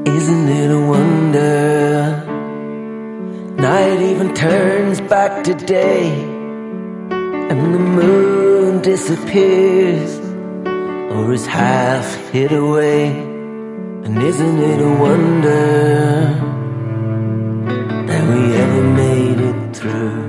Isn't it a wonder? Night even turns back to day, and the moon disappears or is half hid away. And isn't it a wonder that we ever made it through?